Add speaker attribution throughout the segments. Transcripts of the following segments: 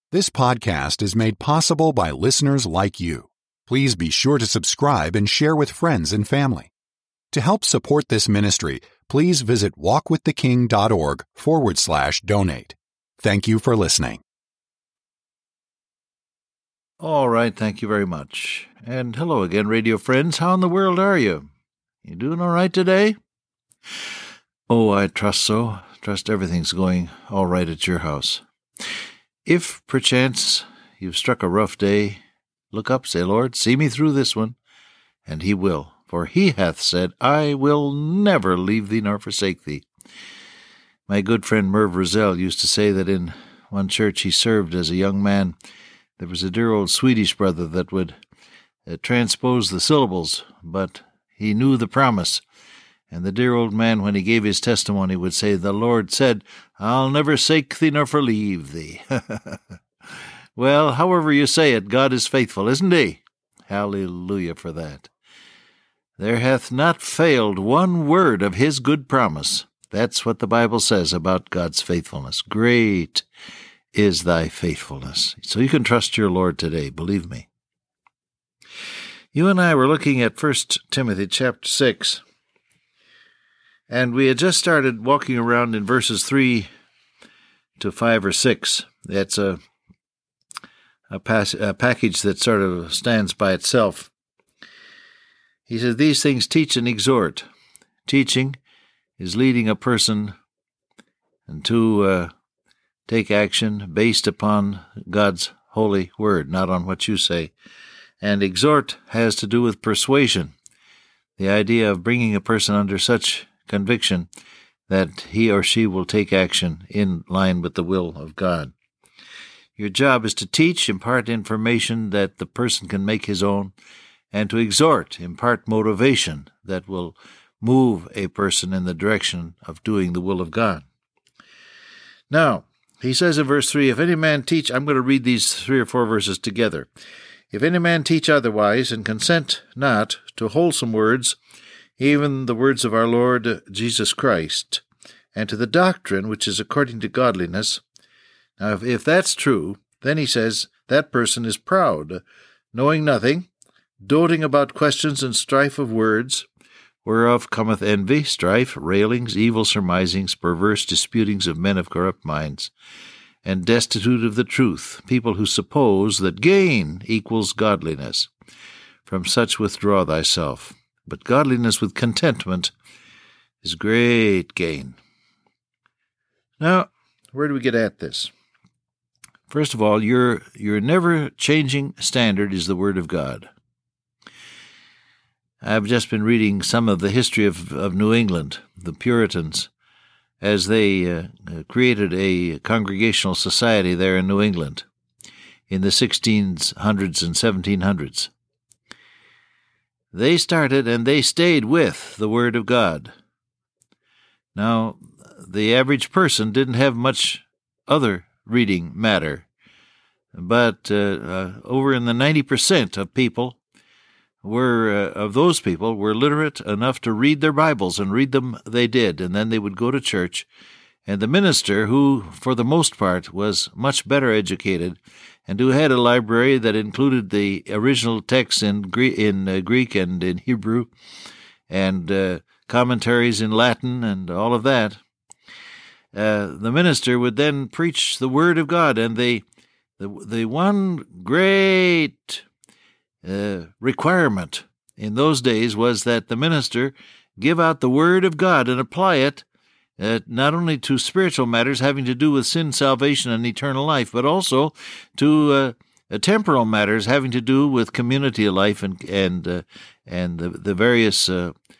Speaker 1: This podcast is made possible by listeners like you. Please be sure to subscribe and share with friends and family. To help support this ministry, please visit walkwiththeking.org/donate. Thank you for listening.
Speaker 2: All right, thank you very much. And hello again, radio friends. How in the world are you? You doing all right today? Oh, I trust so. Trust everything's going all right at your house. If, perchance, you've struck a rough day, look up, say, Lord, see me through this one, and He will. For He hath said, I will never leave thee nor forsake thee. My good friend Merv Rosell used to say that in one church he served as a young man, there was a dear old Swedish brother that would transpose the syllables, but he knew the promise. And the dear old man, when he gave his testimony, would say, the Lord said, I'll never forsake thee nor forleave thee. Well, however you say it, God is faithful, isn't He? Hallelujah for that. There hath not failed one word of His good promise. That's what the Bible says about God's faithfulness. Great is thy faithfulness. So you can trust your Lord today, believe me. You and I were looking at 1 Timothy chapter 6, and we had just started walking around in verses 3 to 5 or 6. That's a package that sort of stands by itself. He says, these things teach and exhort. Teaching is leading a person to take action based upon God's holy word, not on what you say. And exhort has to do with persuasion, the idea of bringing a person under such conviction that he or she will take action in line with the will of God. Your job is to teach, impart information that the person can make his own, and to exhort, impart motivation that will move a person in the direction of doing the will of God. Now, he says in verse 3, if any man teach, I'm going to read these 3 or 4 verses together. If any man teach otherwise, and consent not to wholesome words, even the words of our Lord Jesus Christ, and to the doctrine which is according to godliness. Now, if that's true, then he says, that person is proud, knowing nothing, doting about questions and strife of words, whereof cometh envy, strife, railings, evil surmisings, perverse disputings of men of corrupt minds, and destitute of the truth, people who suppose that gain equals godliness. From such withdraw thyself. But godliness with contentment is great gain. Now, where do we get at this? First of all, your never-changing standard is the Word of God. I've just been reading some of the history of New England, the Puritans, as they created a congregational society there in New England in the 1600s and 1700s. They started and they stayed with the Word of God. Now, the average person didn't have much other reading matter, but over in the 90% of people of those people were literate enough to read their Bibles, and read them they did, and then they would go to church. And the minister, who for the most part was much better educated, and who had a library that included the original text in Greek and in Hebrew, and commentaries in Latin and all of that, the minister would then preach the Word of God. And the one great requirement in those days was that the minister give out the Word of God and apply it not only to spiritual matters having to do with sin, salvation, and eternal life, but also to temporal matters having to do with community life and the various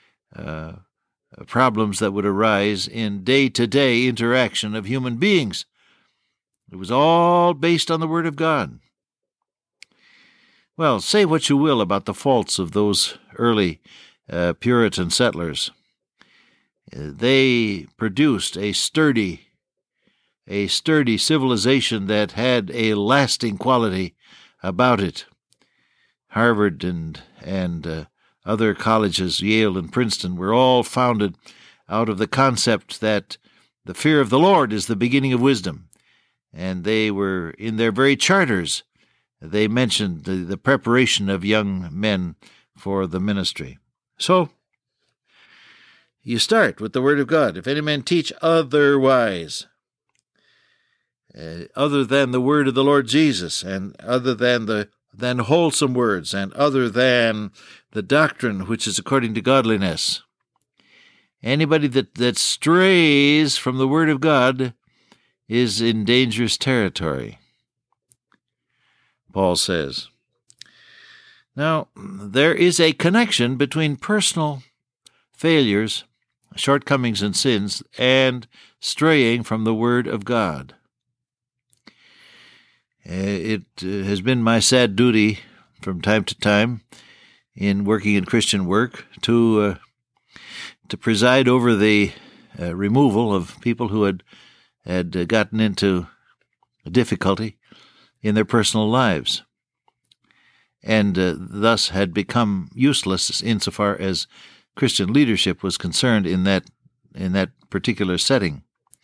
Speaker 2: problems that would arise in day-to-day interaction of human beings. It was all based on the Word of God. Well, say what you will about the faults of those early Puritan settlers. They produced a sturdy civilization that had a lasting quality about it. Harvard and other colleges, Yale and Princeton, were all founded out of the concept that the fear of the Lord is the beginning of wisdom. And they were, in their very charters, they mentioned the preparation of young men for the ministry. So, you start with the Word of God. If any man teach otherwise, other than the word of the Lord Jesus, and other than wholesome words, and other than the doctrine which is according to godliness, anybody that strays from the Word of God is in dangerous territory, Paul says. Now, there is a connection between personal failures, shortcomings, and sins, and straying from the Word of God. It has been my sad duty from time to time in working in Christian work to preside over the removal of people who had gotten into difficulty in their personal lives, and thus had become useless insofar as Christian leadership was concerned in that particular setting.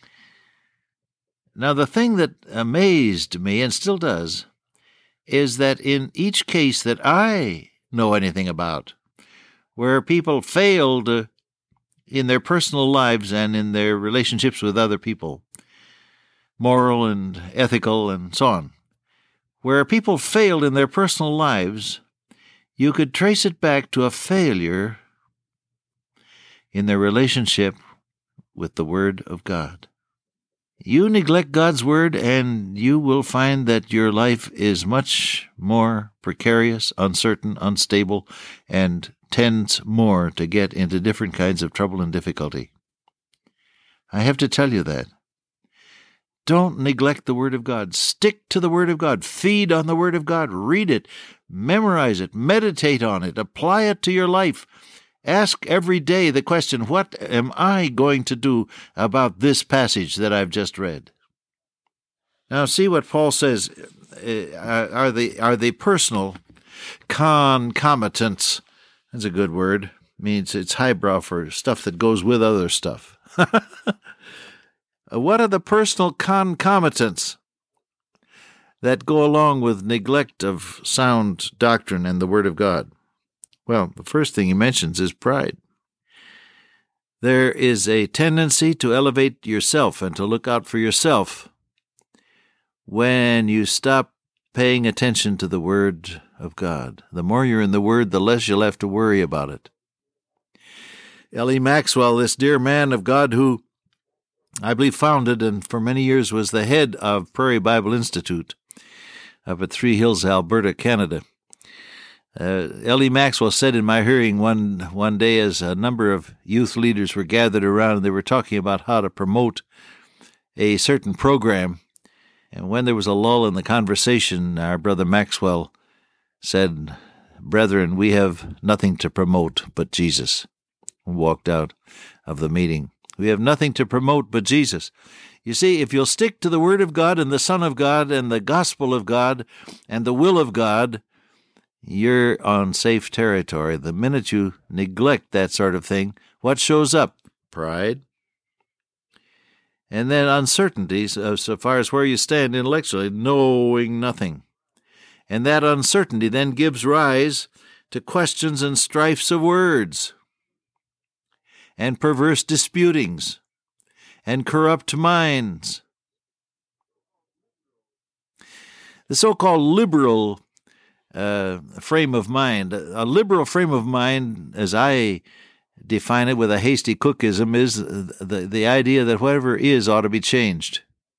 Speaker 2: Now, the thing that amazed me, and still does, is that in each case that I know anything about, where people failed in their personal lives and in their relationships with other people, moral and ethical and so on, where people failed in their personal lives, you could trace it back to a failure in their relationship with the Word of God. You neglect God's Word, and you will find that your life is much more precarious, uncertain, unstable, and tends more to get into different kinds of trouble and difficulty. I have to tell you that. Don't neglect the Word of God. Stick to the Word of God. Feed on the Word of God. Read it. Memorize it. Meditate on it. Apply it to your life. Ask every day the question, what am I going to do about this passage that I've just read? Now see what Paul says are the personal concomitants. That's a good word. It means it's highbrow for stuff that goes with other stuff. What are the personal concomitants that go along with neglect of sound doctrine and the Word of God? Well, the first thing he mentions is pride. There is a tendency to elevate yourself and to look out for yourself when you stop paying attention to the Word of God. The more you're in the Word, the less you'll have to worry about it. L.E. Maxwell, this dear man of God who I believe founded and for many years was the head of Prairie Bible Institute up at Three Hills, Alberta, Canada. L.E. Maxwell said in my hearing one day as a number of youth leaders were gathered around and they were talking about how to promote a certain program, and when there was a lull in the conversation, our brother Maxwell said, "Brethren, we have nothing to promote but Jesus," and walked out of the meeting. We have nothing to promote but Jesus. You see, if you'll stick to the Word of God and the Son of God and the Gospel of God and the will of God, you're on safe territory. The minute you neglect that sort of thing, what shows up? Pride. And then uncertainty, so far as where you stand intellectually, knowing nothing. And that uncertainty then gives rise to questions and strifes of words, and perverse disputings, and corrupt minds. The so-called liberal frame of mind. A liberal frame of mind, as I define it with a hasty Cookism, is the idea that whatever is ought to be changed.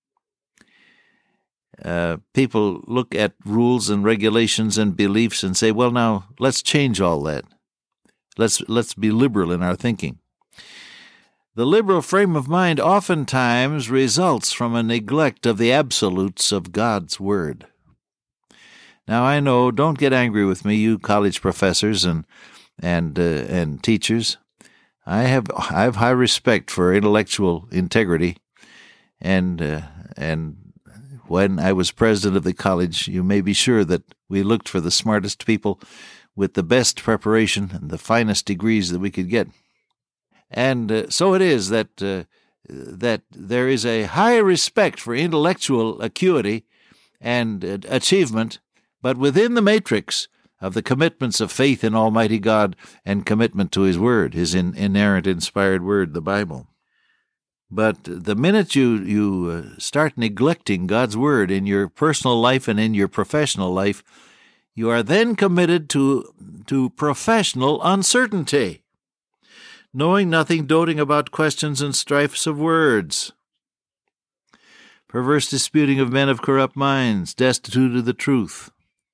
Speaker 2: People look at rules and regulations and beliefs and say, well, now, let's change all that. Let's be liberal in our thinking. The liberal frame of mind oftentimes results from a neglect of the absolutes of God's Word. Now, I know, don't get angry with me, you college professors and teachers. I have high respect for intellectual integrity, and when I was president of the college, you may be sure that we looked for the smartest people with the best preparation and the finest degrees that we could get. And so it is that that there is a high respect for intellectual acuity and achievement, but within the matrix of the commitments of faith in Almighty God and commitment to His Word, His inerrant, inspired Word, the Bible. But the minute you start neglecting God's Word in your personal life and in your professional life, you are then committed to professional uncertainty, knowing nothing, doting about questions and strifes of words, perverse disputing of men of corrupt minds, destitute of the truth.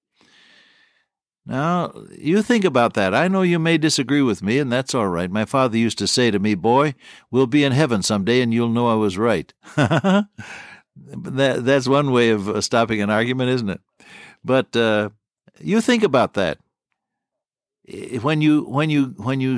Speaker 2: Now, you think about that. I know you may disagree with me, and that's all right. My father used to say to me, "Boy, we'll be in heaven someday, and you'll know I was right." That's one way of stopping an argument, isn't it? But you think about that. When you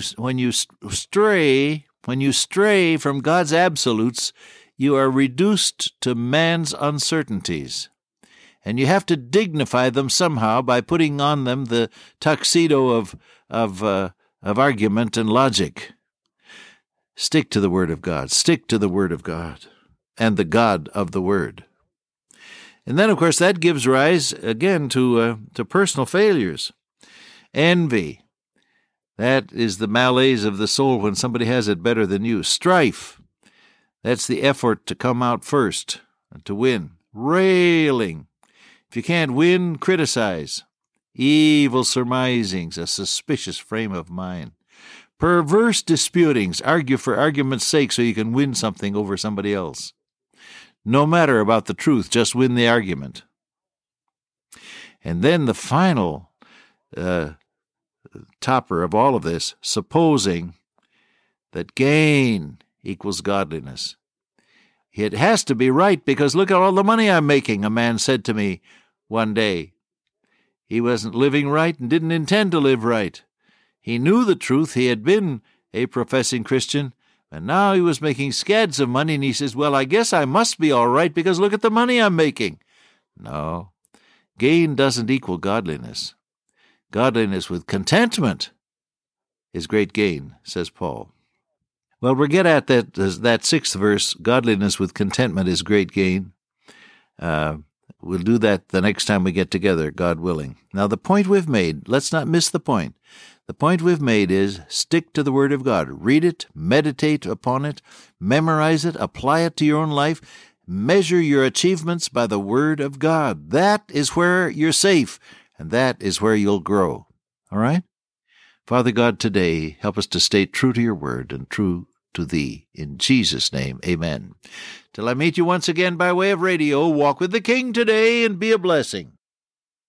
Speaker 2: stray from God's absolutes, you are reduced to man's uncertainties, and you have to dignify them somehow by putting on them the tuxedo of argument and logic. Stick to the Word of God. Stick to the Word of God and the God of the Word. And then, of course, that gives rise again to personal failures. Envy. That is the malaise of the soul when somebody has it better than you. Strife. That's the effort to come out first and to win. Railing. If you can't win, criticize. Evil surmisings, a suspicious frame of mind. Perverse disputings, argue for argument's sake so you can win something over somebody else. No matter about the truth, just win the argument. And then the final topper of all of this, supposing that gain equals godliness. It has to be right because look at all the money I'm making, a man said to me one day. He wasn't living right and didn't intend to live right. He knew the truth. He had been a professing Christian, and now he was making scads of money, and he says, "Well, I guess I must be all right because look at the money I'm making." No, gain doesn't equal godliness. Godliness with contentment is great gain, says Paul. Well, we'll get at that sixth verse, godliness with contentment is great gain. We'll do that the next time we get together, God willing. Now, the point we've made, let's not miss the point. The point we've made is stick to the Word of God. Read it, meditate upon it, memorize it, apply it to your own life. Measure your achievements by the Word of God. That is where you're safe, and that is where you'll grow. All right? Father God, today, help us to stay true to your Word and true to Thee. In Jesus' name, amen. Till I meet you once again by way of radio, walk with the King today and be a blessing.